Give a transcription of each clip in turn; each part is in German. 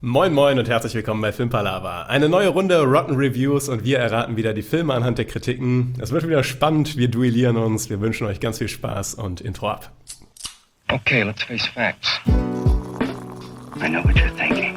Moin moin und herzlich willkommen bei Filmpalava. Eine neue Runde Rotten Reviews und wir erraten wieder die Filme anhand der Kritiken. Es wird wieder spannend, wir duellieren uns, wir wünschen euch ganz viel Spaß und Intro ab. Okay, let's face facts. I know what you're thinking.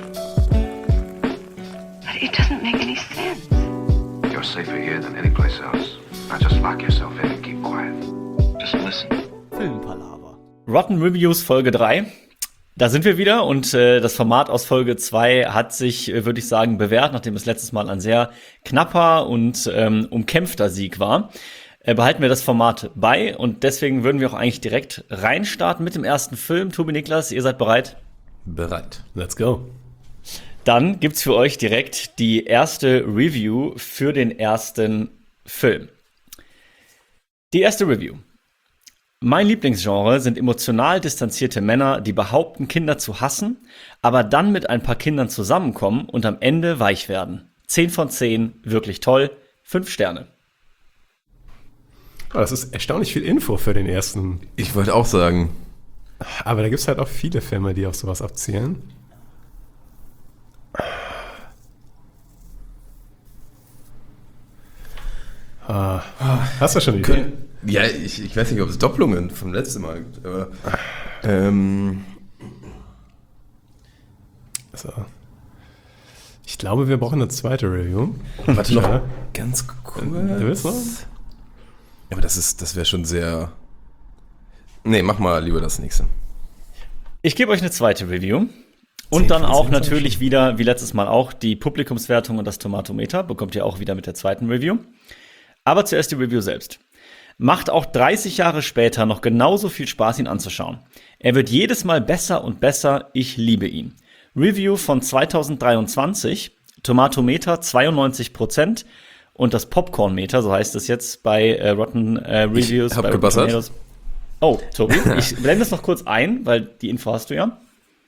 But it doesn't make any sense. You're safer here than any place else. Now just lock yourself in and keep quiet. Just listen. Filmpalava. Rotten Reviews Folge 3. Da sind wir wieder und das Format aus Folge 2 hat sich, würde ich sagen, bewährt, nachdem es letztes Mal ein sehr knapper und umkämpfter Sieg war. Behalten wir das Format bei und deswegen würden wir auch eigentlich direkt reinstarten mit dem ersten Film. Tobi, Niklas, ihr seid bereit? Bereit. Let's go. Dann gibt's für euch direkt die erste Review für den ersten Film. Die erste Review. Mein Lieblingsgenre sind emotional distanzierte Männer, die behaupten, Kinder zu hassen, aber dann mit ein paar Kindern zusammenkommen und am Ende weich werden. 10 von 10, wirklich toll, 5 Sterne. Oh, das ist erstaunlich viel Info für den ersten. Ich wollte auch sagen. Aber da gibt es halt auch viele Filme, die auf sowas abzielen. Hast du schon eine Idee? Ja, ich weiß nicht, ob es Doppelungen vom letzten Mal gibt, aber So. Ich glaube, wir brauchen eine zweite Review. warte noch Ja. ganz kurz. Du willst noch? Aber das wäre schon sehr. Nee, mach mal lieber das nächste. Ich gebe euch eine zweite Review. 10 Und dann von 10 auch ist natürlich wieder, wie letztes Mal auch, die Publikumswertung und das Tomatometer. Bekommt ihr auch wieder mit der zweiten Review. Aber zuerst die Review selbst. Macht auch 30 Jahre später noch genauso viel Spaß, ihn anzuschauen. Er wird jedes Mal besser und besser. Ich liebe ihn. Review von 2023. Tomatometer 92% und das Popcornmeter, so heißt es jetzt bei Rotten Reviews. Ich hab bei Rotten gebassert. Tomatoes. Oh, Tobi, ich blende das noch kurz ein, weil die Info hast du ja.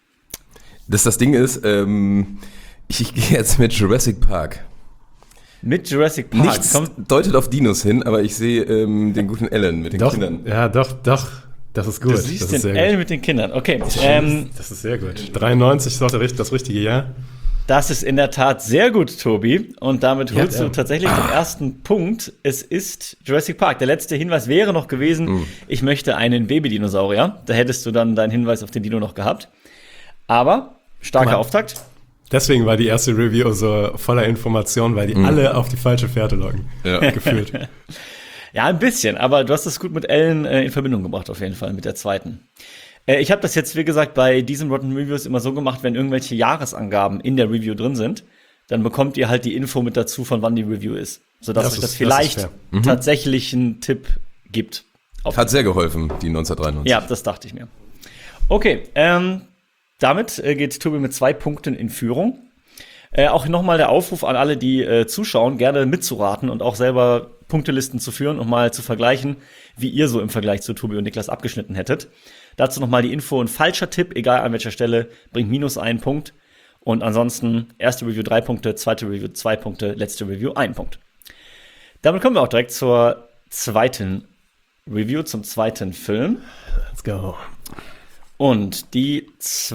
Das Ding ist, ich gehe jetzt mit Jurassic Park. Mit Jurassic Park. Nichts deutet auf Dinos hin, aber ich sehe den guten Alan mit den Doch, Kindern. ja, doch. Das ist gut. Du Das siehst ist den sehr L gut. mit den Kindern. Okay, Das ist sehr gut. 93 ist auch das richtige Jahr. das ist in der Tat sehr gut, Tobi. Und damit holst Ja. du tatsächlich den ersten Punkt. Es ist Jurassic Park. Der letzte Hinweis wäre noch gewesen, ich möchte einen Babydinosaurier. Da hättest du dann deinen Hinweis auf den Dino noch gehabt. Aber starker Guck mal. Auftakt. Deswegen war die erste Review so voller Informationen, weil die alle auf die falsche Fährte locken. Ja. Gefühlt. Ja, ein bisschen. Aber du hast es gut mit Ellen in Verbindung gebracht, auf jeden Fall, mit der zweiten. Ich habe das jetzt, wie gesagt, bei diesen Rotten Reviews immer so gemacht, wenn irgendwelche Jahresangaben in der Review drin sind, dann bekommt ihr halt die Info mit dazu, von wann die Review ist. Sodass Das euch das ist vielleicht fair. tatsächlich einen Tipp gibt. Hat sehr geholfen, die 1993. Ja, das dachte ich mir. Okay, damit geht Tobi mit 2 Punkten in Führung. Auch nochmal der Aufruf an alle, die zuschauen, gerne mitzuraten und auch selber Punktelisten zu führen und mal zu vergleichen, wie ihr so im Vergleich zu Tobi und Niklas abgeschnitten hättet. Dazu nochmal die Info: ein falscher Tipp, egal an welcher Stelle, bringt -1 Punkt. Und ansonsten erste Review 3 Punkte, zweite Review 2 Punkte, letzte Review 1 Punkt. Damit kommen wir auch direkt zur zweiten Review, zum zweiten Film. Let's go. Und die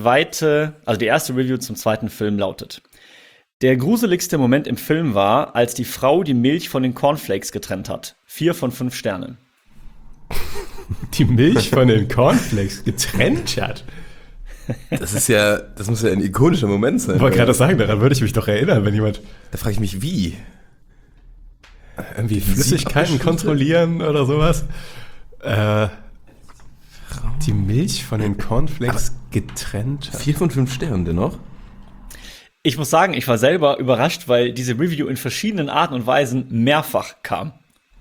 erste Review zum zweiten Film lautet: Der gruseligste Moment im Film war, als die Frau die Milch von den Cornflakes getrennt hat. 4 von 5 Sternen. Die Milch von den Cornflakes getrennt hat. Das muss ja ein ikonischer Moment sein. Ich wollte gerade sagen, daran würde ich mich doch erinnern, wenn jemand Da frage ich mich, wie? irgendwie Flüssigkeiten kontrollieren oder sowas. Die Milch von den Cornflakes getrennt hat. 4 von 5 Sternen dennoch? Ich muss sagen, ich war selber überrascht, weil diese Review in verschiedenen Arten und Weisen mehrfach kam.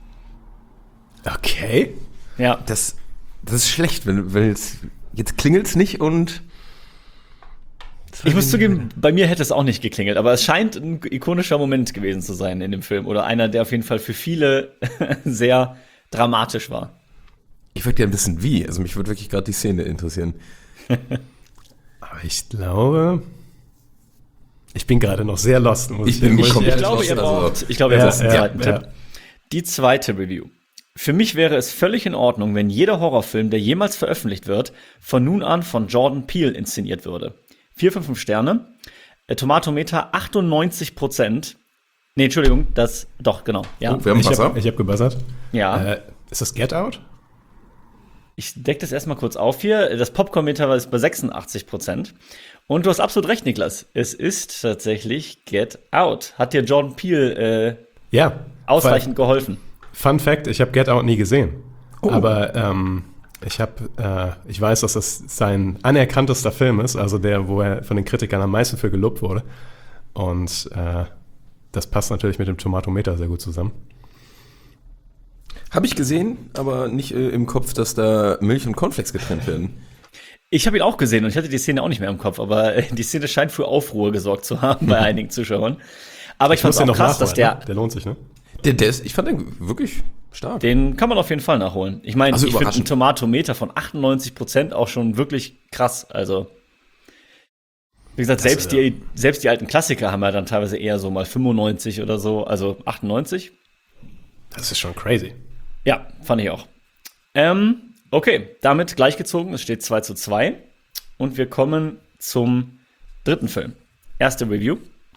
Okay. Ja, Das ist schlecht, wenn jetzt klingelt's nicht und ich muss zugeben, bei mir hätte es auch nicht geklingelt, aber es scheint ein ikonischer Moment gewesen zu sein in dem Film oder einer, der auf jeden Fall für viele sehr dramatisch war. ich würde gerne wissen, wie. Also mich würde wirklich gerade die Szene interessieren. Aber ich glaube, ich bin gerade noch sehr lost. Muss Ich bin muss komplett Ich glaube, lost, ihr also- braucht einen zweiten ja. Tipp. Die zweite Review. Für mich wäre es völlig in Ordnung, wenn jeder Horrorfilm, der jemals veröffentlicht wird, von nun an von Jordan Peele inszeniert würde. 4 von 5 Sterne. Tomatometer 98%. Nee, Entschuldigung, genau. Ja, Oh, wir haben Wasser. Ich hab gebuzzert. ja. Ist das Get Out? Ich decke das erstmal kurz auf hier. Das Popcorn-Meter ist bei 86%. Und du hast absolut recht, Niklas. Es ist tatsächlich Get Out. Hat dir Jordan Peele Ja. ausreichend geholfen? Fun Fact, ich habe Get Out nie gesehen. Aber ich weiß, dass das sein anerkanntester Film ist, also der, wo er von den Kritikern am meisten für gelobt wurde. Und das passt natürlich mit dem Tomatometer sehr gut zusammen. Habe ich gesehen, aber nicht im Kopf, dass da Milch und Cornflakes getrennt werden. Ich habe ihn auch gesehen und ich hatte die Szene auch nicht mehr im Kopf, aber die Szene scheint für Aufruhr gesorgt zu haben bei einigen Zuschauern. Aber ich fand es auch krass, dass Ne? Der lohnt sich, ne? Ich fand den wirklich stark. den kann man auf jeden Fall nachholen. Ich meine, Also ich finde einen überraschend. Tomatometer von 98% auch schon wirklich krass. Also, wie gesagt, selbst die alten Klassiker haben ja dann teilweise eher so mal 95 oder so, also 98. Das ist schon crazy. Ja, fand ich auch. Okay, damit gleichgezogen. Es steht 2:2. Und wir kommen zum dritten Film. Erste Review.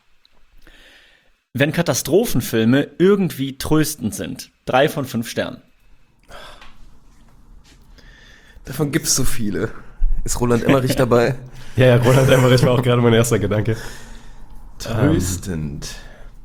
Wenn Katastrophenfilme irgendwie tröstend sind. 3 von 5 Sternen. Davon gibt es so viele. Ist Roland Emmerich dabei? Ja, Roland Emmerich war auch gerade mein erster Gedanke. Tröstend.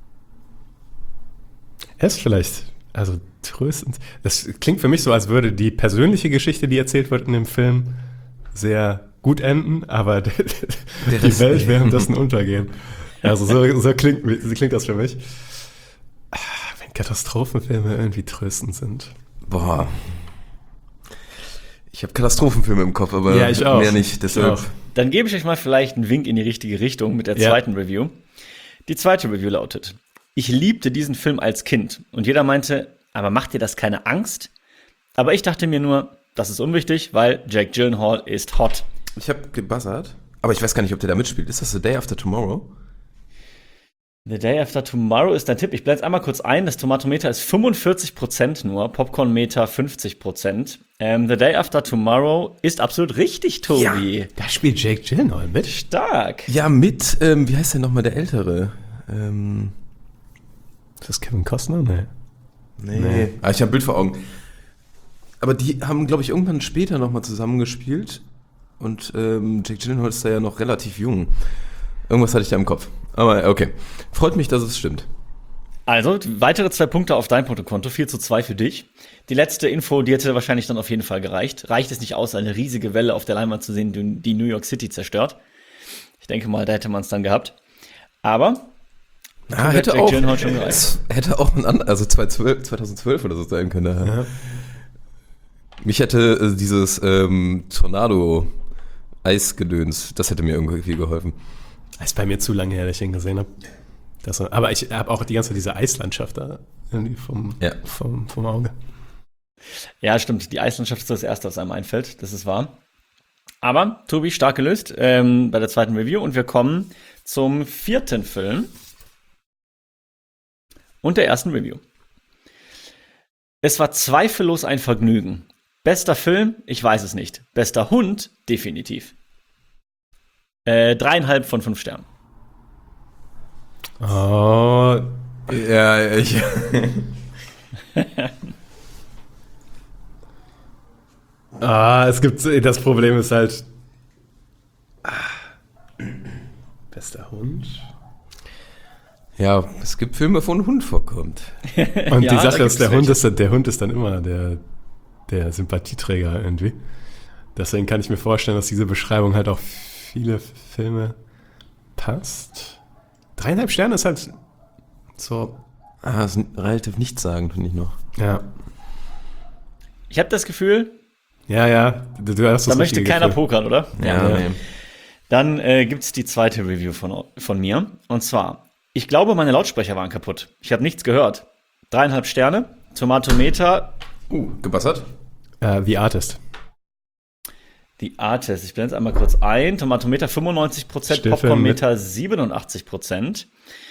Er ist vielleicht, also tröstend. Das klingt für mich so, als würde die persönliche Geschichte, die erzählt wird in dem Film, sehr gut enden, aber die Welt währenddessen untergehen. Also so klingt das für mich. Wenn Katastrophenfilme irgendwie tröstend sind. Boah. Ich habe Katastrophenfilme im Kopf, aber Ja, ich auch. mehr nicht. Deshalb. Ich auch. Dann gebe ich euch mal vielleicht einen Wink in die richtige Richtung mit der zweiten Review. Die zweite Review lautet: Ich liebte diesen Film als Kind. Und jeder meinte, aber macht dir das keine Angst? Aber ich dachte mir nur, das ist unwichtig, weil Jake Gyllenhaal ist hot. Ich habe gebuzzert, aber ich weiß gar nicht, ob der da mitspielt. Ist das The Day After Tomorrow? The Day After Tomorrow ist dein Tipp. Ich blende es einmal kurz ein. Das Tomatometer ist 45% nur, Popcornmeter 50%. The Day After Tomorrow ist absolut richtig, Tobi. Da spielt Jake Gyllenhaal mit. Stark. Ja, mit, wie heißt der nochmal, der Ältere? Ist das Kevin Costner? Nee. Ah, ich habe ein Bild vor Augen. Aber die haben, glaube ich, irgendwann später nochmal zusammengespielt. Und Jake Gyllenhaal ist da ja noch relativ jung. Irgendwas hatte ich da im Kopf. Aber okay. Freut mich, dass es stimmt. Also, weitere 2 Punkte auf dein Punktekonto, 4:2 für dich. Die letzte Info, die hätte wahrscheinlich dann auf jeden Fall gereicht. Reicht es nicht aus, eine riesige Welle auf der Leinwand zu sehen, die New York City zerstört? Ich denke mal, da hätte man es dann gehabt. Aber Hätte Jake Gyllenhaal schon gereicht. es hätte auch 2012 oder so sein können. Ja. Mich hätte dieses Tornado-Eisgedöns, das hätte mir irgendwie geholfen. Das ist bei mir zu lange her, dass ich ihn gesehen habe. Aber ich habe auch die ganze Zeit diese Eislandschaft da irgendwie vom Auge. Ja, stimmt. Die Eislandschaft ist das Erste, was einem einfällt. Das ist wahr. Aber, Tobi, stark gelöst bei der zweiten Review. Und wir kommen zum vierten Film und der ersten Review. Es war zweifellos ein Vergnügen. Bester Film? Ich weiß es nicht. Bester Hund? Definitiv. 3,5 von 5 Sternen. Oh, Ja, ich. das Problem ist halt. Bester Hund. Ja, es gibt Filme, wo ein Hund vorkommt. Und Ja, die da Sache gibt's ist, der Hund ist dann immer der Sympathieträger irgendwie. Deswegen kann ich mir vorstellen, dass diese Beschreibung halt auch viele Filme passt. 3,5 Sterne ist halt so. Das ist relativ nichtssagend, finde ich noch. Ja. Ich habe das Gefühl, Ja, du hast das da möchte richtige keiner Gefühl. pokern, oder? Ja, nee. Dann gibt's die zweite Review von mir. Und zwar, ich glaube, meine Lautsprecher waren kaputt. Ich habe nichts gehört. 3,5 Sterne. Tomatometer. Gebassert? The Artist. Die Artist. Ich blende es einmal kurz ein. Tomatometer 95%, Stillfilm Popcornmeter 87%.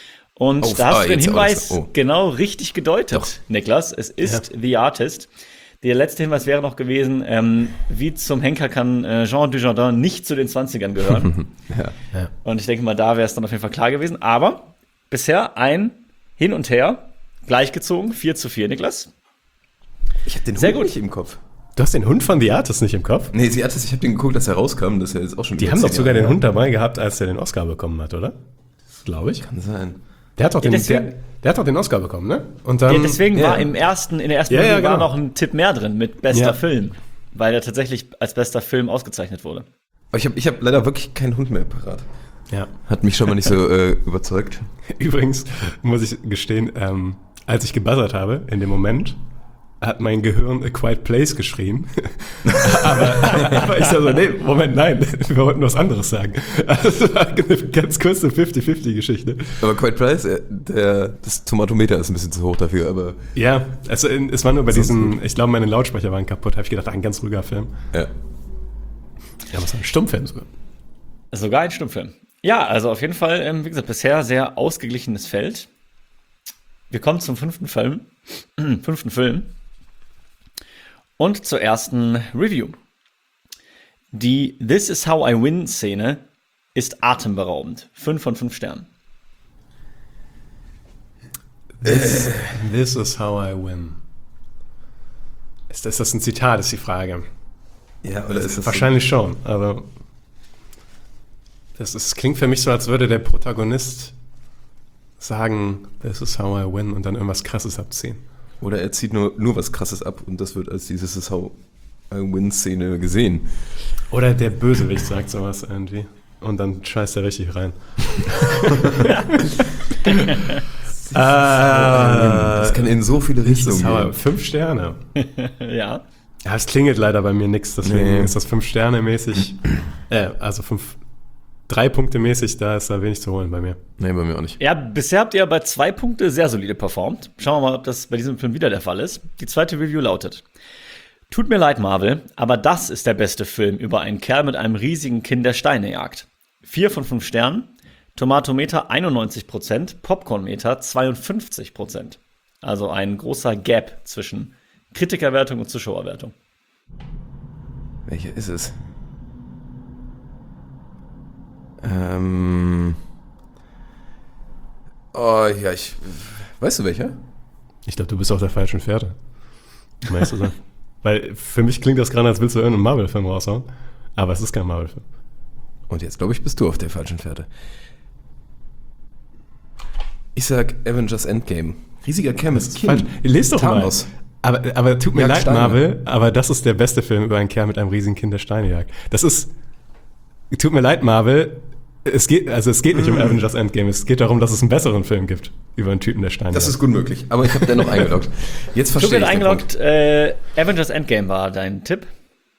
Und da hast du den jetzt Hinweis aber- genau richtig gedeutet, Doch. Niklas. Es ist The Artist. Der letzte Hinweis wäre noch gewesen, wie zum Henker kann Jean Dujardin nicht zu den 20ern gehören. Ja. Und ich denke mal, da wäre es dann auf jeden Fall klar gewesen. Aber bisher ein Hin und Her, gleichgezogen, 4:4, Niklas. Ich habe den Sehr Hund gut. nicht im Kopf. Du hast den Hund von The Artist nicht im Kopf? Nee, ich habe den geguckt, dass er rauskam, dass er jetzt auch schon. Die über haben doch 10 sogar Jahre den her. Hund dabei gehabt, als er den Oscar bekommen hat, oder? Glaube ich. Kann sein. Der hat doch Ja, den, deswegen- der hat doch den Oscar bekommen, ne? Und dann, Ja, deswegen ja. war in der ersten Ja, Review ja, war genau. noch ein Tipp mehr drin mit bester Ja. Film, weil er tatsächlich als bester Film ausgezeichnet wurde. Aber ich hab leider wirklich keinen Hund mehr parat. ja. Hat mich schon mal nicht so überzeugt. Übrigens muss ich gestehen, als ich gebuzzert habe, in dem Moment, hat mein Gehirn A Quiet Place geschrien. aber ich dachte so, nee, Moment, nein, wir wollten was anderes sagen. Also, das war eine ganz kurze 50-50-Geschichte. Aber Quiet Price, das Tomatometer ist ein bisschen zu hoch dafür, aber Ja, also es war nur bei Sonst diesem, ich glaube, meine Lautsprecher waren kaputt, habe ich gedacht, ein ganz ruhiger Film. ja. Ja, was war ein Stummfilm sogar. Sogar ein Stummfilm. Ja, also auf jeden Fall, wie gesagt, bisher sehr ausgeglichenes Feld. Wir kommen zum fünften Film. Und zur ersten Review. Die This is how I win Szene ist atemberaubend. 5 von 5 Sternen. This is how I win. Ist das ein Zitat, ist die Frage. Ja, oder ist das Wahrscheinlich schon, aber das klingt für mich so, als würde der Protagonist sagen, this is how I win und dann irgendwas Krasses abziehen. So, oder er zieht nur was Krasses ab und das wird als dieses is how I win Szene gesehen. Oder der Bösewicht sagt sowas irgendwie und dann scheißt er richtig rein. Das kann in so viele This is Richtungen how I, gehen. 5 Sterne. Ja. Ja, es klingelt leider bei mir nichts, deswegen Nee. ist das 5 Sterne mäßig, also 3 Punkte mäßig, da ist da wenig zu holen bei mir. Nee, bei mir auch nicht. Ja, bisher habt ihr bei 2 Punkte sehr solide performt. Schauen wir mal, ob das bei diesem Film wieder der Fall ist. Die zweite Review lautet: Tut mir leid, Marvel, aber das ist der beste Film über einen Kerl mit einem riesigen Kinn, der Steine jagt. 4 von 5 Sternen, Tomatometer 91%, Popcornmeter 52%. Also ein großer Gap zwischen Kritikerwertung und Zuschauerwertung. Welcher ist es? Oh ja, weißt du welcher? Ich glaube, du bist auf der falschen Fährte. Meinst du so? Weil für mich klingt das gerade, als willst du irgendeinen Marvel-Film raushauen. Aber es ist kein Marvel-Film. Und jetzt, glaube ich, bist du auf der falschen Fährte. Ich sag Avengers Endgame. Riesiger Kerl mit Falsch. Lest doch Thanos. mal. Aber tut mir Jagd leid, Steine. Marvel, aber das ist der beste Film über einen Kerl mit einem riesigen Kind, der Steine jagt. Das ist. Tut mir leid, Marvel. Es geht nicht um Avengers Endgame. Es geht darum, dass es einen besseren Film gibt über einen Typen, der Steine Das jagt. ist gut möglich. Aber ich habe dennoch eingeloggt. Jetzt Du verstehe bist ich den Punkt. eingeloggt, Avengers Endgame war dein Tipp.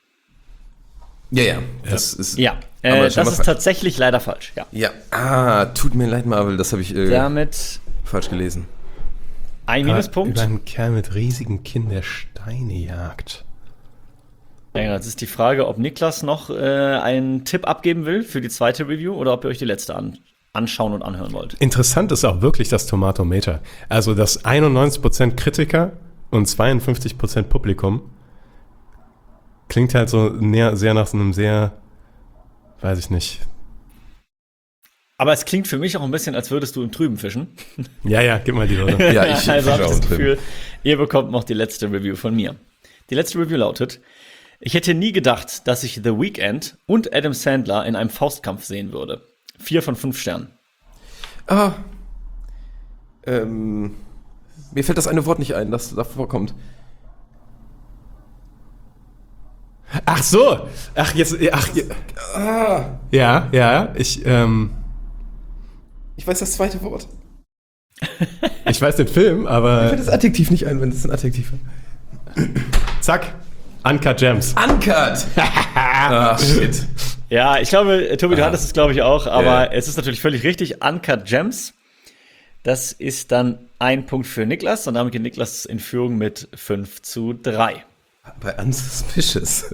Ja. Das ist. Ja, aber das schon mal ist falsch. tatsächlich leider falsch. Ja. Ja. Tut mir leid, Marvel. Das habe ich Damit falsch gelesen. ein Über Minuspunkt. einen Kerl mit riesigen Kind, der Steine jagt. Ja, jetzt ist die Frage, ob Niklas noch einen Tipp abgeben will für die zweite Review oder ob ihr euch die letzte anschauen und anhören wollt. Interessant ist auch wirklich das Tomatometer. Also das 91% Kritiker und 52% Publikum klingt halt so sehr nach so einem sehr, weiß ich nicht. Aber es klingt für mich auch ein bisschen, als würdest du im Trüben fischen. Ja, gib mal die Leute. Ja, ich also habe ich auch das drin. Gefühl, ihr bekommt noch die letzte Review von mir. Die letzte Review lautet: Ich hätte nie gedacht, dass ich The Weeknd und Adam Sandler in einem Faustkampf sehen würde. 4 von 5 Sternen. Mir fällt das eine Wort nicht ein, das davor kommt. Ach so. Ja, ich Ich weiß das zweite Wort. ich weiß den Film, Mir aber fällt das Adjektiv nicht ein, wenn es ein Adjektiv ist. zack, Uncut Gems. Uncut! Ach, shit. Ja, ich glaube, Tobi, du hattest es, glaube ich, auch, aber Ja. es ist natürlich völlig richtig. Uncut Gems. Das ist dann ein Punkt für Niklas und damit geht Niklas in Führung mit 5:3. Bei Unsuspicious.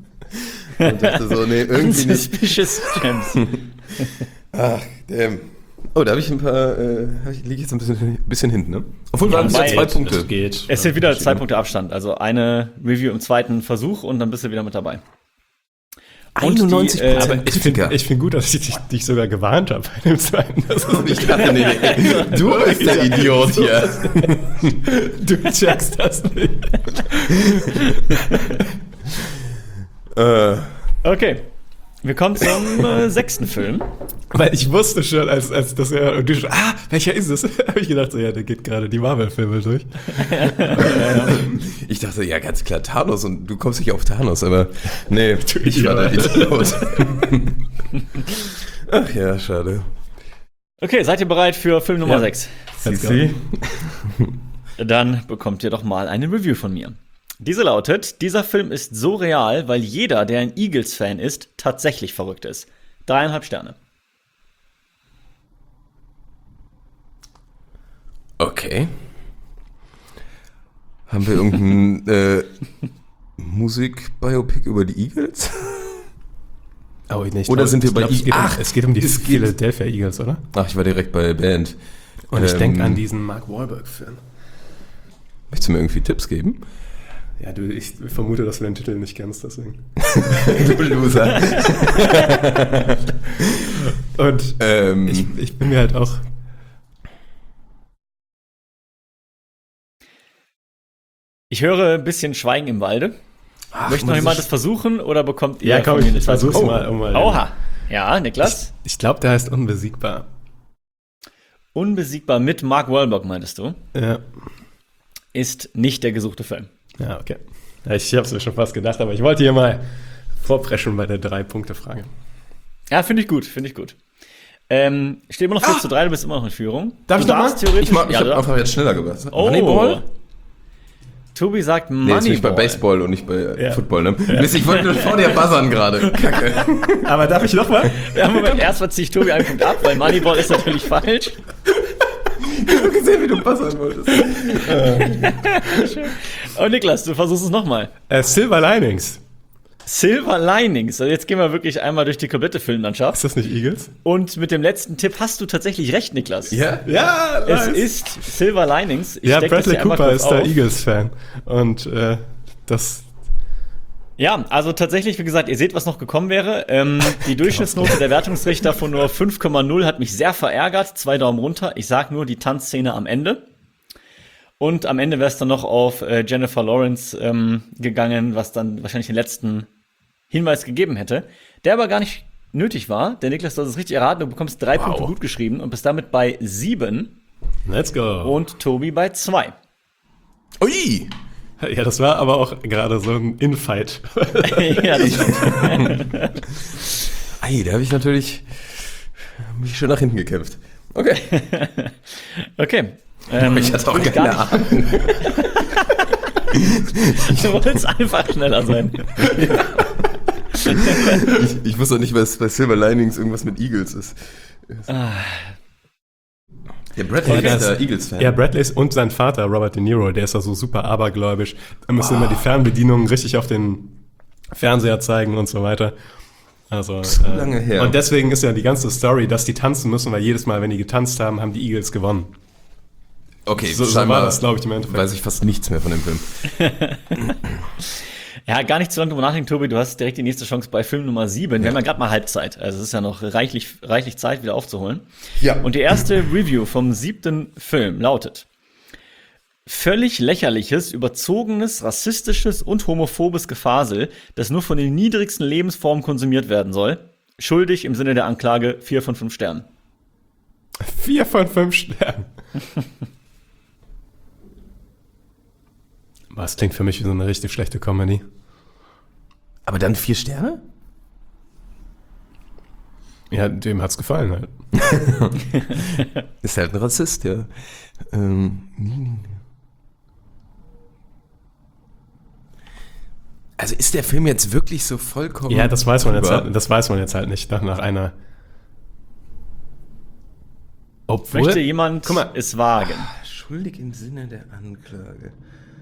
Und dachte so, nee, irgendwie nicht. Suspicious Gems. Ach, damn. Oh, da habe ich ein paar, liege jetzt ein bisschen hinten, ne? Obwohl, wir haben ja 2 Punkte. Das geht. Es sind wieder 2 Punkte Abstand. Also eine Review im zweiten Versuch und dann bist du wieder mit dabei. 91%. Aber ich find gut, dass ich dich sogar gewarnt habe bei dem zweiten. Ich dachte, nee, du bist der Idiot hier. Du checkst das nicht. Okay. Wir kommen zum 6. Film. Weil ich wusste schon, als das ja, und du schon, welcher ist es? Habe ich gedacht, so, ja, der geht gerade die Marvel-Filme durch. Ich dachte, ja, ganz klar, Thanos und du kommst nicht auf Thanos, aber nee, ich war der Idiot. Ach ja, schade. Okay, seid ihr bereit für Film Nummer 6? Sie? Dann bekommt ihr doch mal eine Review von mir. Diese lautet: Dieser Film ist so real, weil jeder, der ein Eagles-Fan ist, tatsächlich verrückt ist. 3,5 Sterne. Okay. Haben wir irgendein Musik-Biopic über die Eagles? Oh, nee, Oder sind wir bei es geht um die Philadelphia Eagles, oder? Ach, ich war direkt bei Band. Und ich denke an diesen Mark Wahlberg-Film. Möchtest du mir irgendwie Tipps geben? Ja, ich vermute, dass du den Titel nicht kennst, deswegen. Du Loser. Und ich bin mir halt auch... Ich höre ein bisschen Schweigen im Walde. Möchte noch jemand das versuchen oder bekommt ihr? Ja, komm, ich versuch's mal. Oha. Ja, Niklas? Ich glaube, der heißt Unbesiegbar. Unbesiegbar mit Mark Wahlberg, meintest du? Ja. Ist nicht der gesuchte Film. Ja, okay. Ja, ich habe es mir schon fast gedacht, aber ich wollte hier mal vorpreschen bei der 3-Punkte-Frage. Ja, finde ich gut, Steht immer noch 4:3, du bist immer noch in Führung. Darf ich noch mal? Theoretisch, Ich habe einfach jetzt schneller gemacht. Oh. Moneyball? Tobi sagt Nee, jetzt bin ich bei Moneyball. Baseball und nicht bei Football, ne? Ja. Ich wollte nur vor dir buzzern gerade. Kacke. Aber darf ich noch mal? Ja, Moment, erstmal ziehe ich Tobi einen Punkt ab, weil Moneyball ist natürlich falsch. Ich habe gesehen, wie du buzzern wolltest. Und Niklas, du versuchst es nochmal. Silver Linings. Silver Linings. Also jetzt gehen wir wirklich einmal durch die komplette Filmlandschaft. Ist das nicht Eagles? Und mit dem letzten Tipp hast du tatsächlich recht, Niklas. Ja? Ja, Es ist Silver Linings. Ich ja, steck das Bradley hier einmal Cooper kurz ist der auf. Eagles-Fan. Und das... Ja, also tatsächlich, wie gesagt, ihr seht, was noch gekommen wäre. Die Durchschnittsnote der Wertungsrichter von nur 5,0 hat mich sehr verärgert. 2 Daumen runter. Ich sag nur die Tanzszene am Ende. Und am Ende wäre es dann noch auf Jennifer Lawrence gegangen, was dann wahrscheinlich den letzten Hinweis gegeben hätte. Der aber gar nicht nötig war. Der Niklas, du hast es richtig erraten. Du bekommst 3 Punkte gut geschrieben und bist damit bei 7. Let's go. Und Tobi bei 2. Ui! Ja, das war aber auch gerade so ein Infight. Ja, das Ei, da habe ich natürlich mich schon nach hinten gekämpft. Okay. Okay. Ich hatte auch keine Ahnung. Du wolltest einfach schneller sein. Ich wusste auch nicht, was bei Silver Linings irgendwas mit Eagles ist. Ja, Bradley ist der Eagles-Fan. Ja, Bradley und sein Vater, Robert De Niro, der ist ja so super abergläubisch. Da müssen immer die Fernbedienungen richtig auf den Fernseher zeigen und so weiter. Also, so lange her. Und deswegen ist ja die ganze Story, dass die tanzen müssen, weil jedes Mal, wenn die getanzt haben, haben die Eagles gewonnen. Okay, so war das, glaube ich, im Endeffekt. Weiß ich fast nichts mehr von dem Film. Ja, gar nicht zu lange drüber nachdenken, Tobi. Du hast direkt die nächste Chance bei Film Nummer 7. Wir haben ja gerade mal Halbzeit. Also es ist ja noch reichlich Zeit, wieder aufzuholen. Ja. Und die erste Review vom 7. Film lautet: Völlig lächerliches, überzogenes, rassistisches und homophobes Gefasel, das nur von den niedrigsten Lebensformen konsumiert werden soll. Schuldig im Sinne der Anklage 4 von 5 Sternen. 4 von 5 Sternen. Das klingt für mich wie so eine richtig schlechte Comedy. Aber dann 4 Sterne? Ja, dem hat's gefallen halt. Ist halt ein Rassist, ja. Also ist der Film jetzt wirklich so vollkommen... Ja, das weiß man jetzt halt nicht nach einer... Obwohl, Möchte jemand es wagen? Schuldig im Sinne der Anklage.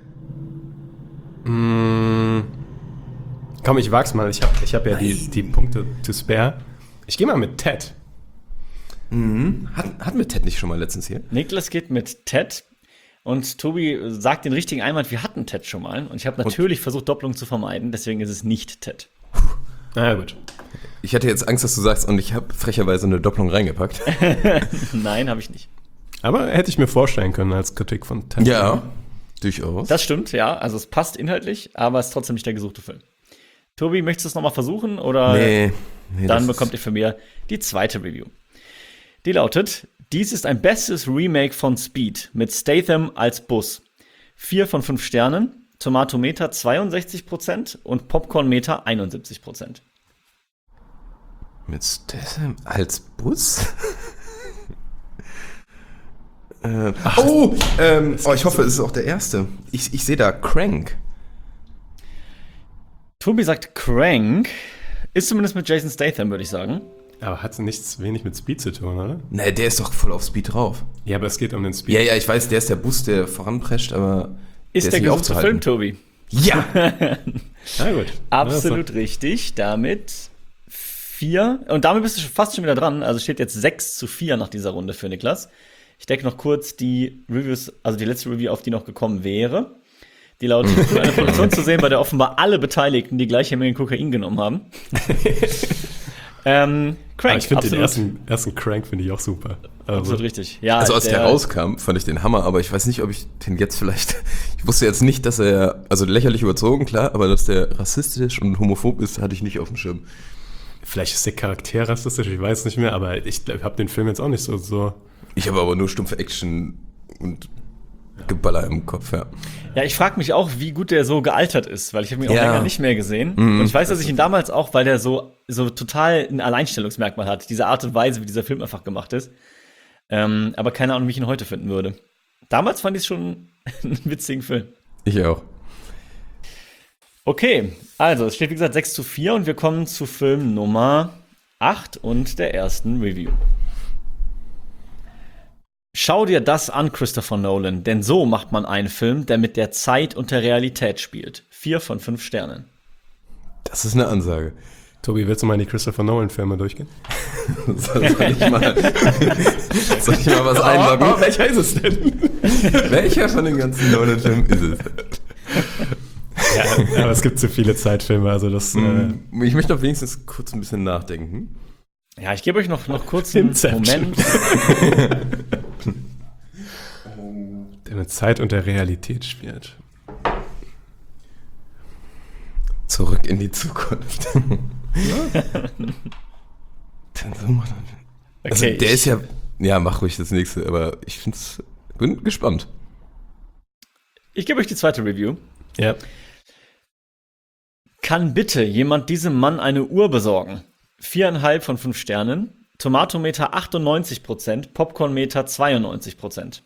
Komm, ich wag's mal. Ich hab ja die Punkte to spare. Ich gehe mal mit Ted. Hatten wir Ted nicht schon mal letztens hier? Niklas geht mit Ted und Tobi sagt den richtigen Einwand, wir hatten Ted schon mal. Und ich habe natürlich versucht, Doppelung zu vermeiden, deswegen ist es nicht Ted. Na ja, gut. Ich hatte jetzt Angst, dass du sagst, und ich habe frecherweise eine Doppelung reingepackt. Nein, habe ich nicht. Aber hätte ich mir vorstellen können als Kritik von Ted. Ja, durchaus. Das stimmt, ja. Also es passt inhaltlich, aber es ist trotzdem nicht der gesuchte Film. Tobi, möchtest du es nochmal versuchen? Oder Nee, dann bekommt ihr von mir die zweite Review. Die lautet: Dies ist ein bestes Remake von Speed mit Statham als Bus. 4 von 5 Sternen, Tomatometer 62% und Popcornmeter 71%. Mit Statham als Bus? Ich hoffe, es ist auch der erste. Ich sehe da Crank. Tobi sagt Crank. Ist zumindest mit Jason Statham, würde ich sagen. Aber hat nichts wenig mit Speed zu tun, oder? Nee, der ist doch voll auf Speed drauf. Ja, aber es geht um den Speed. Ja, ich weiß, der ist der Bus, der voranprescht, aber Ist der nicht gesuchte Film, Tobi? Ja! Na gut. Absolut richtig. Damit 4. Und damit bist du fast schon wieder dran. Also steht jetzt 6-4 nach dieser Runde für Niklas. Ich decke noch kurz die Reviews, also die letzte Review, auf die noch gekommen wäre. Die lautet: eine Produktion zu sehen, bei der offenbar alle Beteiligten die gleiche Menge Kokain genommen haben. Crank, ich finde den ersten Crank finde ich auch super. Absolut richtig. Ja, also als der rauskam, fand ich den Hammer, aber ich weiß nicht, ob ich den jetzt vielleicht, ich wusste jetzt nicht, dass er, also lächerlich überzogen, klar, aber dass der rassistisch und homophob ist, hatte ich nicht auf dem Schirm. Vielleicht ist der Charakter rassistisch, ich weiß nicht mehr, aber ich habe den Film jetzt auch nicht so. Ich habe aber nur stumpfe Action und Geballer im Kopf, ja. Ja, ich frage mich auch, wie gut der so gealtert ist, weil ich habe ihn auch länger nicht mehr gesehen. Und ich weiß, dass ich ihn damals auch, weil der so total ein Alleinstellungsmerkmal hat, diese Art und Weise, wie dieser Film einfach gemacht ist. Aber keine Ahnung, wie ich ihn heute finden würde. Damals fand ich es schon einen witzigen Film. Ich auch. Okay, also es steht wie gesagt 6-4 und wir kommen zu Film Nummer 8 und der ersten Review. Schau dir das an, Christopher Nolan, denn so macht man einen Film, der mit der Zeit und der Realität spielt. 4 von 5 Sternen. Das ist eine Ansage. Tobi, willst du mal in die Christopher Nolan-Filme durchgehen? Soll ich mal was einloggen? Oh, welcher ist es denn? Welcher von den ganzen Nolan-Filmen ist es? Ja, aber es gibt zu viele Zeitfilme, also das. Ich möchte noch wenigstens kurz ein bisschen nachdenken. Ja, ich gebe euch noch kurz einen Moment. Der mit Zeit und der Realität spielt. Zurück in die Zukunft. Also Okay, der ist ja. Ja, mach ruhig das nächste, aber bin gespannt. ich gebe euch die zweite Review. Ja. Kann bitte jemand diesem Mann eine Uhr besorgen? 4,5 von 5 Sternen. Tomatometer 98%, Popcornmeter 92%.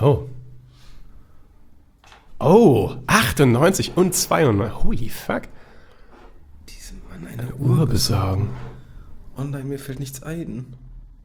Oh, 98 und 92. Holy fuck. Diesem Mann eine Uhr besorgen. Online, mir fällt nichts ein.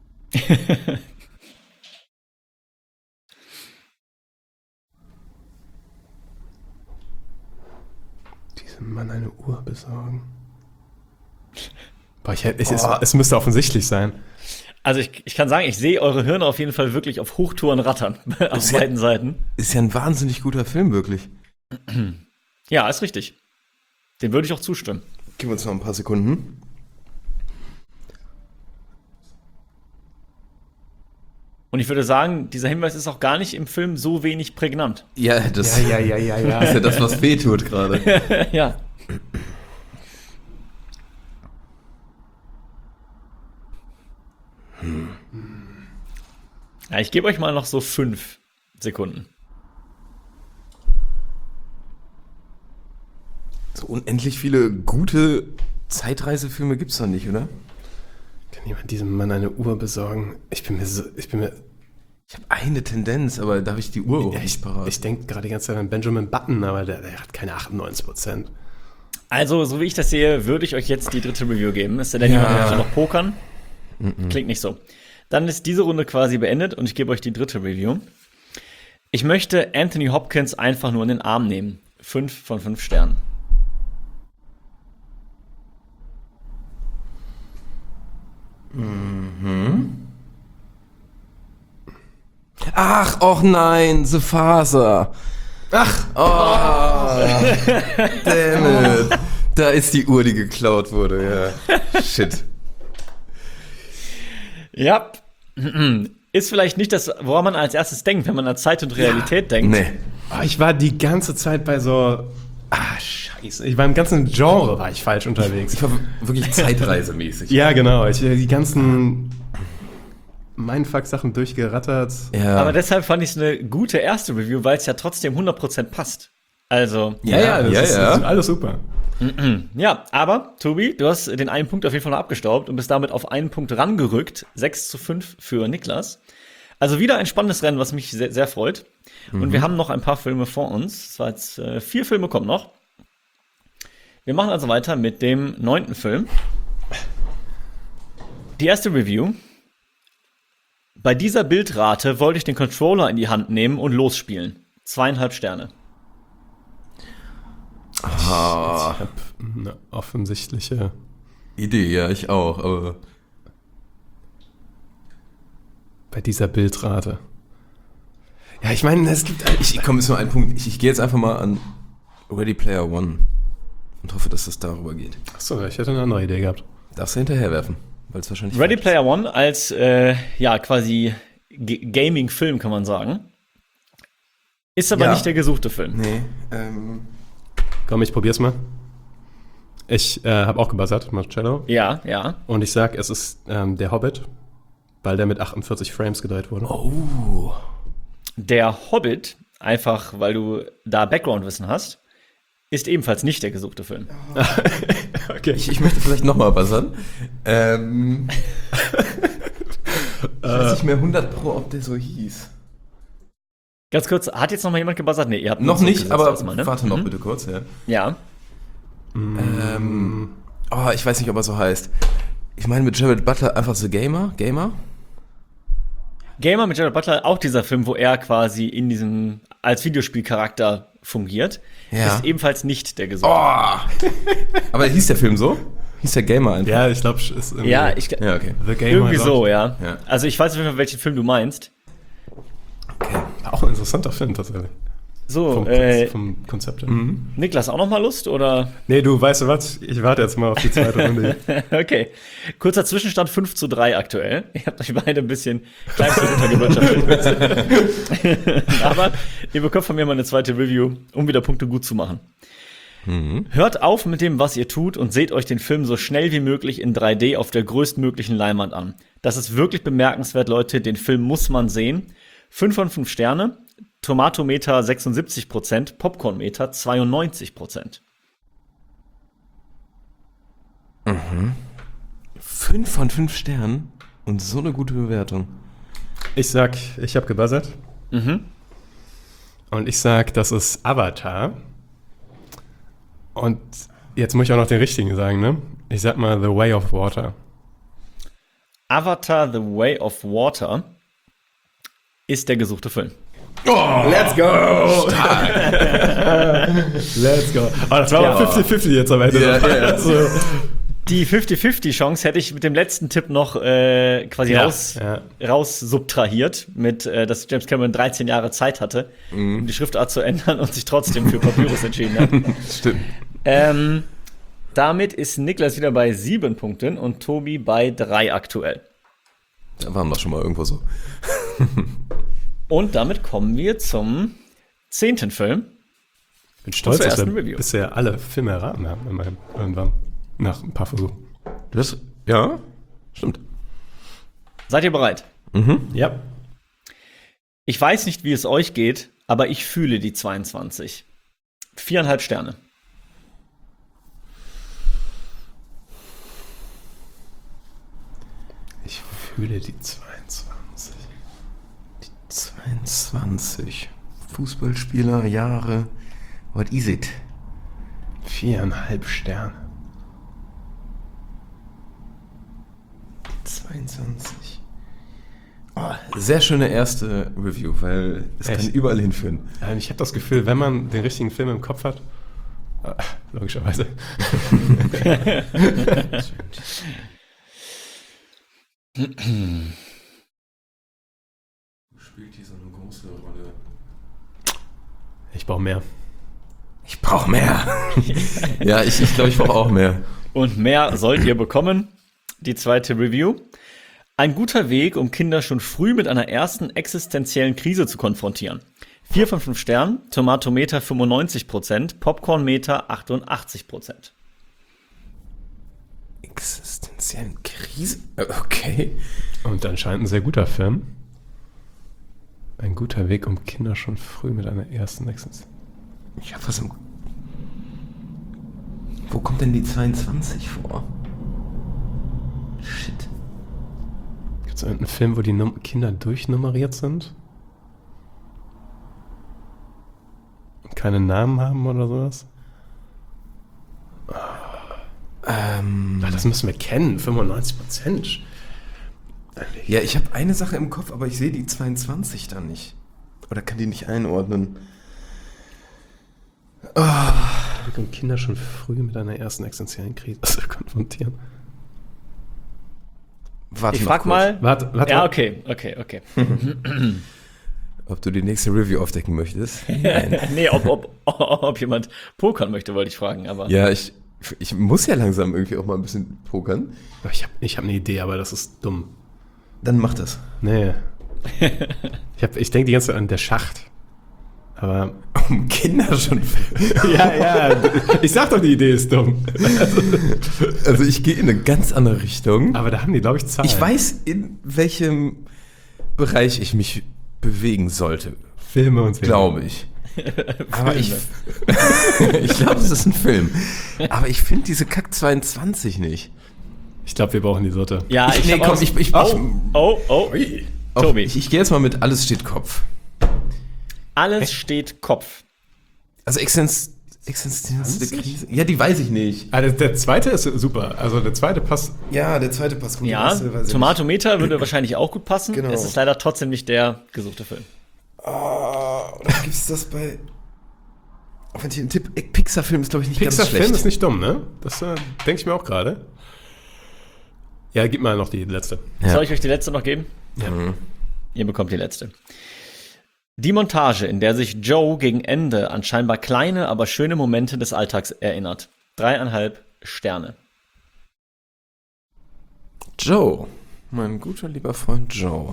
Diesem Mann eine Uhr besorgen. Boah, es müsste offensichtlich sein. Also ich kann sagen, ich sehe eure Hirne auf jeden Fall wirklich auf Hochtouren rattern. Auf beiden Seiten. Ist ja ein wahnsinnig guter Film, wirklich. Ja, ist richtig. Dem würde ich auch zustimmen. Gib uns noch ein paar Sekunden. Und ich würde sagen, dieser Hinweis ist auch gar nicht im Film so wenig prägnant. Ja, das Ja. ist ja das, was weh tut gerade. Ja. Ja, ich gebe euch mal noch so 5 Sekunden. So unendlich viele gute Zeitreisefilme gibt's doch nicht, oder? Kann jemand diesem Mann eine Uhr besorgen? Ich habe eine Tendenz, aber da habe ich die Uhr auch ja, nicht parat. ich denke gerade die ganze Zeit an Benjamin Button, aber der hat keine 98%. Also, so wie ich das sehe, würde ich euch jetzt die dritte Review geben. Ist denn jemand möchte noch pokern? Klingt nicht so. Dann ist diese Runde quasi beendet und ich gebe euch die dritte Review. Ich möchte Anthony Hopkins einfach nur in den Arm nehmen. 5 von 5 Sternen. Ach, och nein, The Father. Ach, oh, damn it. Da ist die Uhr, die geklaut wurde, ja. Shit. Ja. Ist vielleicht nicht das, woran man als erstes denkt, wenn man an Zeit und Realität denkt. Nee. Oh, ich war die ganze Zeit bei so. Scheiße. Ich war im ganzen Genre war ich falsch unterwegs. Ich war wirklich zeitreisemäßig. Ja, genau. Ich die ganzen Mindfuck-Sachen durchgerattert. Ja. Aber deshalb fand ich es eine gute erste Review, weil es ja trotzdem 100% passt. Also. Das ist alles super. Ja, aber, Tobi, du hast den einen Punkt auf jeden Fall noch abgestaubt und bist damit auf einen Punkt rangerückt. 6:5 für Niklas. Also wieder ein spannendes Rennen, was mich sehr, sehr freut. Und wir haben noch ein paar Filme vor uns. Das war jetzt 4 Filme kommen noch. Wir machen also weiter mit dem 9. Film. Die erste Review. Bei dieser Bildrate wollte ich den Controller in die Hand nehmen und losspielen. 2,5 Sterne. Ich habe eine offensichtliche Idee, ja, ich auch, aber bei dieser Bildrate. Ja, ich meine, es gibt ich komme jetzt nur einen Punkt. Ich gehe jetzt einfach mal an Ready Player One und hoffe, dass das darüber geht. Achso, ich hätte eine andere Idee gehabt. Darfst du hinterherwerfen, weil es wahrscheinlich Ready falsch Player One als quasi Gaming-Film, kann man sagen. Ist aber Ja. nicht der gesuchte Film. ist. Nee, Komm, ich probier's mal. Ich habe auch gebuzzert, Marcello. Ja, ja. Und ich sag, es ist der Hobbit, weil der mit 48 Frames gedreht wurde. Oh. Der Hobbit, einfach weil du da Background-Wissen hast, ist ebenfalls nicht der gesuchte Film. Okay. Ich möchte vielleicht nochmal buzzern. Ich weiß nicht mehr 100 Pro, ob der so hieß. Ganz kurz, hat jetzt noch mal jemand gebuzzert? Nee, ihr habt Noch nicht, aber erstmal, ne? warte noch bitte kurz, ja. Ja. Ich weiß nicht, ob er so heißt. Ich meine mit Jared Butler einfach so Gamer? Gamer mit Jared Butler, auch dieser Film, wo er quasi in diesem als Videospielcharakter fungiert, Ja. ist ebenfalls nicht der gesuchte. Aber hieß der Film so? Hieß der Gamer einfach? Ja, ich glaube, es ist irgendwie Ja, Ja, okay. The Gamer. irgendwie so, ja. Ja. Also ich weiß auf jeden Fall, welchen Film du meinst. Auch ein interessanter Film tatsächlich. So, Vom Konzept her. Niklas, auch noch mal Lust, oder? Nee, du, weißt du was? Ich warte jetzt mal auf die zweite Runde. Okay. Kurzer Zwischenstand 5:3 aktuell. Ihr habt euch beide ein bisschen kleinste runtergewirtschaftet. Aber ihr bekommt von mir mal eine zweite Review, um wieder Punkte gut zu machen. Hört auf mit dem, was ihr tut und seht euch den Film so schnell wie möglich in 3D auf der größtmöglichen Leinwand an. Das ist wirklich bemerkenswert, Leute. Den Film muss man sehen. 5 von 5 Sterne. Tomatometer 76%, Popcornmeter 92%. 5 von 5 Sternen und so eine gute Bewertung. Ich sag, ich habe gebuzzert. Und ich sag, das ist Avatar. Und jetzt muss ich auch noch den richtigen sagen, ne? Ich sag mal The Way of Water. Avatar The Way of Water ist der gesuchte Film. Let's go! Let's go. Oh, das war aber 50-50 jetzt am Ende. Ja. Also, Die 50-50-Chance hätte ich mit dem letzten Tipp noch quasi raus subtrahiert, mit dass James Cameron 13 Jahre Zeit hatte, um die Schriftart zu ändern und sich trotzdem für Papyrus entschieden hat. Stimmt. Damit ist Niklas wieder bei 7 Punkten und Tobi bei 3 aktuell. Da waren wir schon mal irgendwo so. Und damit kommen wir zum 10. Film. ich bin stolz, zur dass ersten wir Review. bisher alle Filme erraten haben. Irgendwann. Nach ein paar Versuchen. Ja, stimmt. Seid ihr bereit? Ja. Ich weiß nicht, wie es euch geht, aber ich fühle die 22. 4,5 Sterne. Ich fühle die 22. Die 22. Fußballspieler, Jahre. What is it? 4,5 Sterne. 22. Oh, sehr schöne erste Review, weil es Echt? kann überall hinführen. Ich habe das Gefühl, wenn man den richtigen Film im Kopf hat, logischerweise. spielt die so eine große Rolle? Ich brauche mehr. Ich brauche mehr. Ja, ich glaube, ich brauche auch mehr. Und mehr sollt ihr bekommen. Die zweite Review. Ein guter Weg, um Kinder schon früh mit einer ersten existenziellen Krise zu konfrontieren. 4 von 5 Sternen, Tomatometer 95%, Popcornmeter 88%. Existenziellen Krise? Okay. Und anscheinend ein sehr guter Film. Ein guter Weg, um Kinder schon früh mit einer ersten Existenz. Ich hab was im... Wo kommt denn die 22 vor? Shit. Gibt es irgendeinen Film, wo die Kinder durchnummeriert sind? Und keine Namen haben oder sowas? Das müssen wir kennen, 95%. Ja, ich habe eine Sache im Kopf, aber ich sehe die 22 da nicht. Oder kann die nicht einordnen. Um Kinder schon früh mit einer ersten existenziellen Krise zu konfrontieren. Warte Ich noch frag kurz. mal. Warte. Ja, okay. Ob du die nächste Review aufdecken möchtest? Nein. Nee, ob jemand pokern möchte, wollte ich fragen. Aber Ja, ich muss ja langsam irgendwie auch mal ein bisschen pokern. Ich hab eine Idee, aber das ist dumm. Dann mach das. Nee. Ich denke die ganze Zeit an der Schacht. Aber Um Kinder schon. ja, ich sag doch, die Idee ist dumm. Also ich gehe in eine ganz andere Richtung. Aber da haben die, glaube ich, Zahlen. Ich weiß, in welchem Bereich ich mich bewegen sollte. Filme und Serien. Glaube ich. Aber ich glaube, es ist ein Film. Aber ich finde diese Kack 22 nicht. Ich glaube, wir brauchen die Sorte. ja, Nee, hab komm, auch- ich Tobi. Ich gehe jetzt mal mit Alles steht Kopf. Alles steht Kopf. Also existenzielle Krise. Ja, die weiß ich nicht. Der zweite ist super. Also der zweite passt. Ja, der zweite passt gut. Ja, der erste weiß ich Tomatometer würde wahrscheinlich auch gut passen. Genau. Es ist leider trotzdem nicht der gesuchte Film. nicht. Oder gibt es das bei... Auch wenn ich einen Tipp... Pixar-Film ist, glaube ich, nicht ganz Pixar-Film schlecht. ist nicht dumm, ne? Das denke ich mir auch gerade. Ja, gib mal noch die letzte. Ja. Soll ich euch die letzte noch geben? Ja. Ihr bekommt die letzte. Die Montage, in der sich Joe gegen Ende an scheinbar kleine, aber schöne Momente des Alltags erinnert. 3,5 Sterne. Joe. Mein guter, lieber Freund Joe.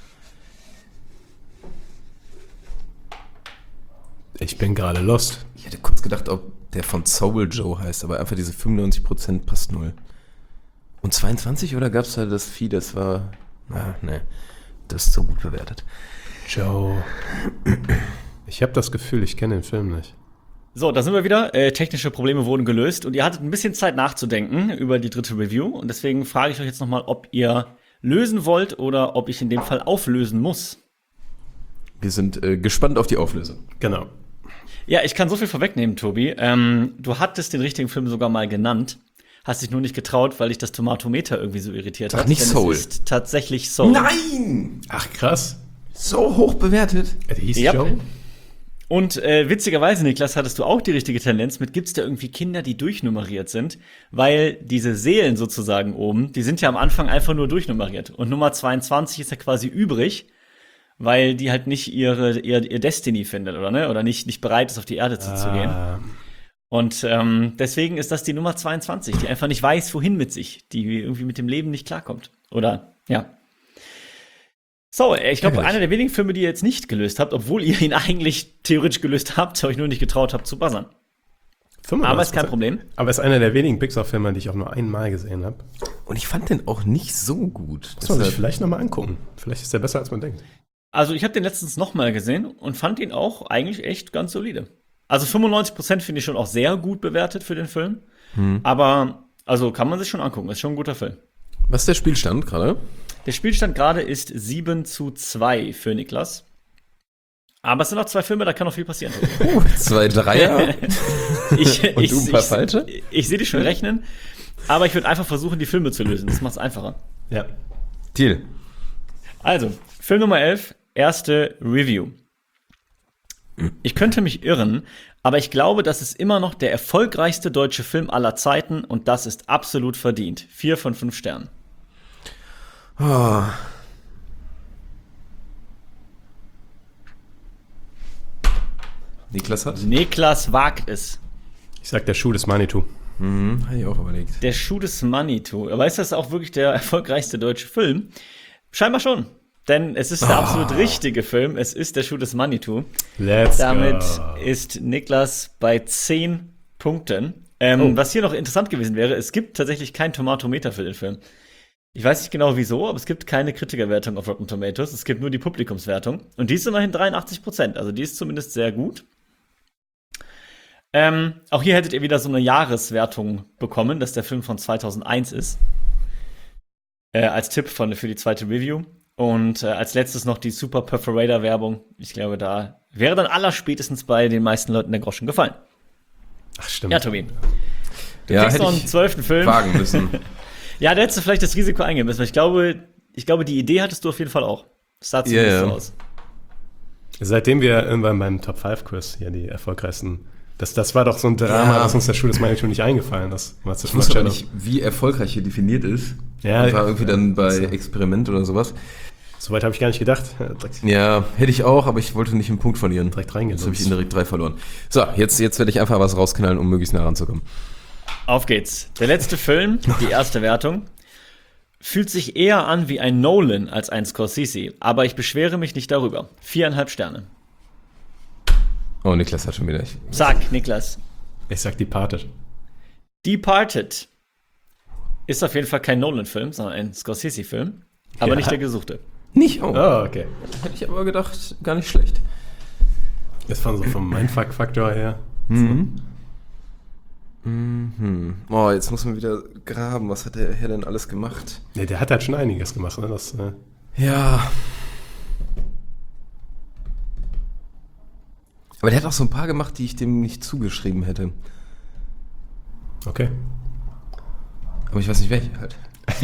Ich bin gerade lost. Ich hätte kurz gedacht, ob der von Soul Joe heißt, aber einfach diese 95% passt null. Und 22 oder gab es da das Vieh, das war... Ne, das ist so gut bewertet. Joe. Ich habe das Gefühl, ich kenne den Film nicht. So, da sind wir wieder. Technische Probleme wurden gelöst und ihr hattet ein bisschen Zeit nachzudenken über die dritte Review. Und deswegen frage ich euch jetzt nochmal, ob ihr lösen wollt oder ob ich in dem Fall auflösen muss. Wir sind gespannt auf die Auflösung. Genau. Ja, ich kann so viel vorwegnehmen, Tobi. Du hattest den richtigen Film sogar mal genannt. Hast dich nur nicht getraut, weil dich das Tomatometer irgendwie so irritiert hat. nicht Denn Soul. Es ist tatsächlich Soul. Nein! Ach, krass. So hoch bewertet. Der hieß Ja. Joe? Und witzigerweise, Niklas, hattest du auch die richtige Tendenz mit, gibt's da irgendwie Kinder, die durchnummeriert sind? Weil diese Seelen sozusagen oben, die sind ja am Anfang einfach nur durchnummeriert. Und Nummer 22 ist ja quasi übrig, weil die halt nicht ihr Destiny findet, oder ne? Oder nicht bereit ist, auf die Erde zuzugehen. Und deswegen ist das die Nummer 22, die einfach nicht weiß, wohin mit sich, die irgendwie mit dem Leben nicht klarkommt. Oder, ja. So, ich glaube, einer der wenigen Filme, die ihr jetzt nicht gelöst habt, obwohl ihr ihn eigentlich theoretisch gelöst habt, euch nur nicht getraut habt zu buzzern. 95%. Aber ist kein Problem. Aber ist einer der wenigen Pixar-Filme, die ich auch nur einmal gesehen habe. Und ich fand den auch nicht so gut. Muss man sich vielleicht nochmal angucken. Vielleicht ist der besser, als man denkt. Also ich habe den letztens noch mal gesehen und fand ihn auch eigentlich echt ganz solide. Also 95% finde ich schon auch sehr gut bewertet für den Film. Aber, also kann man sich schon angucken. Ist schon ein guter Film. Was ist der Spielstand gerade? Der Spielstand gerade ist 7:2 für Niklas. Aber es sind noch 2 Filme, da kann noch viel passieren. 2 Dreier. Und du ein paar falsche? Ich sehe dich schon rechnen, aber ich würde einfach versuchen, die Filme zu lösen. Das macht es einfacher. Ja. Deal. Also, Film Nummer 11, erste Review. Ich könnte mich irren, aber ich glaube, das ist immer noch der erfolgreichste deutsche Film aller Zeiten und das ist absolut verdient. 4 von 5 Sternen. Oh. Niklas hat? Niklas wagt es. Ich sag, der Schuh des Manitou. Habe ich auch überlegt. Der Schuh des Manitou. Aber ist das auch wirklich der erfolgreichste deutsche Film? Scheinbar schon. Denn es ist der absolut richtige Film. Es ist der Schuh des Manitou. Damit ist Niklas bei 10 Punkten. Was hier noch interessant gewesen wäre, es gibt tatsächlich kein Tomatometer für den Film. Ich weiß nicht genau wieso, aber es gibt keine Kritikerwertung auf Rotten Tomatoes. Es gibt nur die Publikumswertung. Und die ist immerhin 83%. Also die ist zumindest sehr gut. Auch hier hättet ihr wieder so eine Jahreswertung bekommen, dass der Film von 2001 ist. Als Tipp für die zweite Review. Und als letztes noch die Super Perforator-Werbung. Ich glaube, da wäre dann allerspätestens bei den meisten Leuten der Groschen gefallen. Ach, stimmt. Ja, Tobi. Du Ja, kriegst hätte noch einen ich 12. Film. wagen müssen. Ja, da hättest du vielleicht das Risiko eingehen müssen. Ich glaube, die Idee hattest du auf jeden Fall auch. Das sah zumindest so aus. Seitdem wir irgendwann beim Top-5-Quiz hier die erfolgreichsten. Das war doch so ein Drama, dass uns der Schuh des Manitou nicht eingefallen ist. Ich wusste aber nicht, wie erfolgreich hier definiert ist. Ja, das war irgendwie dann bei Experiment oder sowas. Soweit habe ich gar nicht gedacht. Ja, hätte ich auch, aber ich wollte nicht einen Punkt verlieren. Direkt reingelegt. Jetzt habe ich direkt 3 verloren. So, jetzt werde ich einfach was rausknallen, um möglichst nah ranzukommen. Auf geht's. Der letzte Film, die erste Wertung, fühlt sich eher an wie ein Nolan als ein Scorsese, aber ich beschwere mich nicht darüber. 4,5 Sterne. Oh, Niklas hat schon wieder. Sag, Niklas. Ich sag Departed. Departed ist auf jeden Fall kein Nolan-Film, sondern ein Scorsese-Film, aber nicht der gesuchte. Nicht? Oh, okay. Hätte ich aber gedacht, gar nicht schlecht. Das war so vom Mindfuck-Faktor her. Oh, jetzt muss man wieder graben. Was hat der Herr denn alles gemacht? Ja, der hat halt schon einiges gemacht. Ne? Ja. Aber der hat auch so ein paar gemacht, die ich dem nicht zugeschrieben hätte. Okay. Aber ich weiß nicht, welche halt.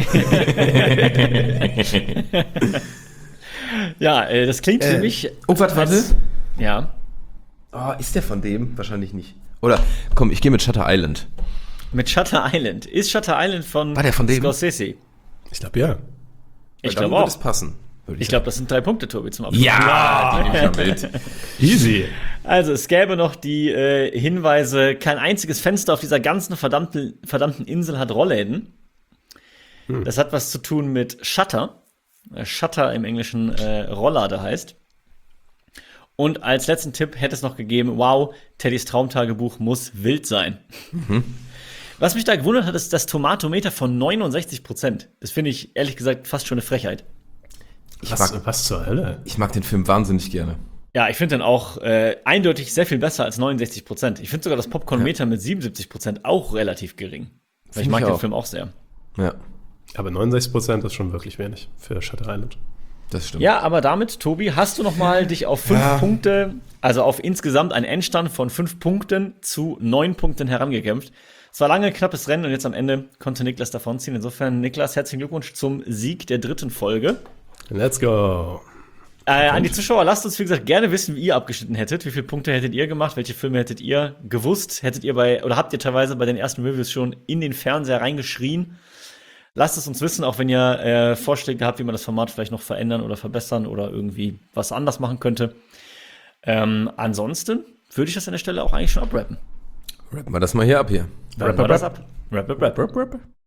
Ja, das klingt für mich. Oh, warte. Ja. Oh, ist der von dem? Wahrscheinlich nicht. Oder, komm, ich gehe mit Shutter Island. Mit Shutter Island. Ist Shutter Island von War der von dem? Scorsese? Ich glaube, ja. Ich Dann glaube würde auch. es passen. Ich glaube, das sind 3 Punkte, Tobi, zum Abschluss. Ja, die nehme ich ja mit. Easy. Also, es gäbe noch die Hinweise, kein einziges Fenster auf dieser ganzen verdammten Insel hat Rollläden. Das hat was zu tun mit Shutter. Shutter im Englischen Rolllade heißt. Und als letzten Tipp hätte es noch gegeben, wow, Teddys Traumtagebuch muss wild sein. Was mich da gewundert hat, ist das Tomatometer von 69%. Das finde ich, ehrlich gesagt, fast schon eine Frechheit. Was zur Hölle? Ich mag den Film wahnsinnig gerne. Ja, ich finde den auch eindeutig sehr viel besser als 69%. Ich finde sogar das Popcornmeter mit 77% auch relativ gering. Weil ich mag den Film auch sehr. Ja, Aber 69% ist schon wirklich wenig für Shutter Island. das stimmt. Ja, aber damit, Tobi, hast du noch mal dich auf 5 Punkte, also auf insgesamt einen Endstand von 5 Punkten zu 9 Punkten herangekämpft. Es war lange ein knappes Rennen und jetzt am Ende konnte Niklas davonziehen. Insofern, Niklas, herzlichen Glückwunsch zum Sieg der 3. Folge. Let's go. An die Zuschauer, lasst uns, wie gesagt, gerne wissen, wie ihr abgeschnitten hättet. Wie viele Punkte hättet ihr gemacht? Welche Filme hättet ihr gewusst? Habt ihr teilweise bei den ersten Reviews schon in den Fernseher reingeschrien? Lasst es uns wissen, auch wenn ihr Vorschläge habt, wie man das Format vielleicht noch verändern oder verbessern oder irgendwie was anders machen könnte. Ansonsten würde ich das an der Stelle auch eigentlich schon abrappen. Rappen wir das mal hier ab hier. Rappen wir das ab. Rap.